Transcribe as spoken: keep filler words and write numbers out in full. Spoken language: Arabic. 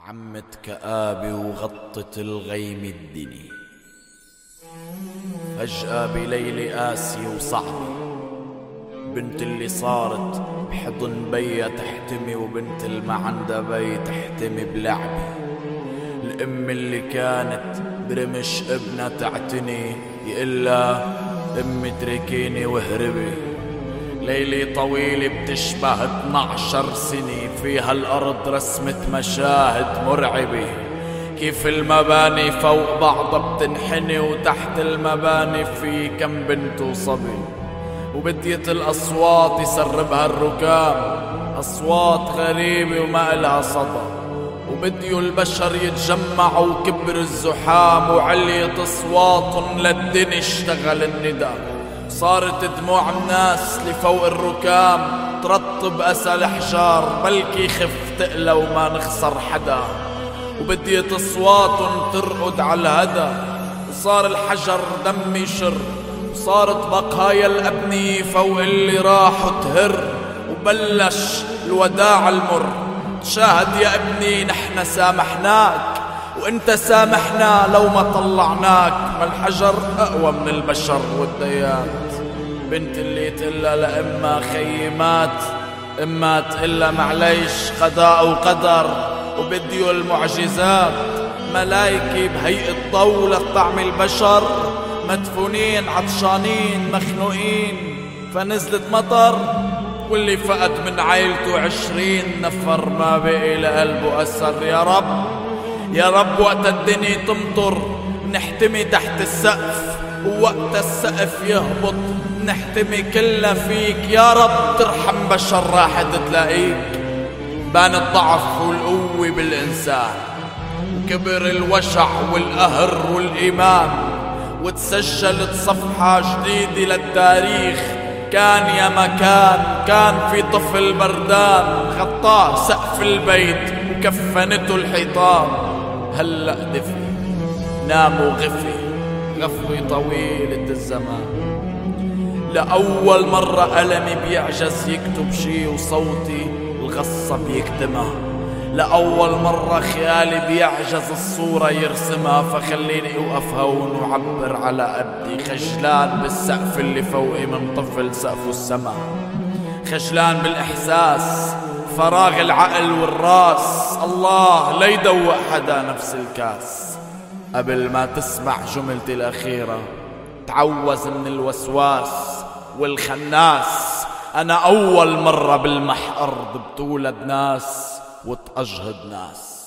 عمت كآبي وغطت الغيم الدني. فجأة بليل قاسي وصعبة بنت اللي صارت بحضن بيا تحتمي، وبنت اللي ما عندها بي تحتمي بلعبي. الأم اللي كانت برمش ابنها تعتني، يقلا أمي تركيني واهربي. ليلي طويلة بتشبه اثنعشر سنة، فيها الأرض رسمة مشاهد مرعبة. كيف المباني فوق بعضها بتنحني، وتحت المباني في كم بنت وصبي. وبديت الأصوات يسربها الركام، أصوات غريبة وما إلها صدى. وبديوا البشر يتجمعوا وكبر الزحام، وعليت أصواتهم للدنيا اشتغل الندى. صارت دموع الناس لفوق الركام ترطب أسى الحجار، بلكي خف تقلى وما نخسر حدا. وبديت أصواتهم ترقد على الهدى، وصار الحجر دم يشر، وصارت بقايا الأبنية فوق اللي راحوا تهر. وبلش الوداع المر، تشاهد يا ابني نحن سامحناك، وانت سامحنا لو ما طلعناك. ما الحجر اقوى من البشر والديات. بنت اللي تقلها لأمها خيمات، اما تقلها معليش قضاء وقدر. وبديو المعجزات ملايكي بهيئة ضوء لطعم البشر، مدفونين عطشانين مخنوقين. فنزلت مطر، واللي فقد من عيلته عشرين نفر ما بقي لقلبه أثر. يا رب يا رب وقت الدنيا تمطر نحتمي تحت السقف، ووقت السقف يهبط نحتمي كلنا فيك. يا رب ترحم بشر راحت تلاقيك. بان الضعف والقوة بالإنسان، وكبر الوشع والقهر والإيمان، وتسجلت صفحة جديدة للتاريخ. كان يا مكان كان في طفل بردان، غطاه سقف البيت وكفنته الحيطان. هلأ دفي نام وغفي غفوة طويلة الزمان. لأول مرة ألمي بيعجز يكتب شي، وصوتي الغصة بيكتمها. لأول مرة خيالي بيعجز الصورة يرسمها. فخليني أوقف هون وعبر على أبدي، خجلان بالسقف اللي فوقي من طفل سقفه السما. خجلان بالإحساس فراغ العقل والراس. الله لا يدوق حدا نفس الكاس. قبل ما تسمع جملتي الأخيرة تعوز من الوسواس والخناس. أنا أول مرة بالمحقر بتولد ناس وتأجهد ناس.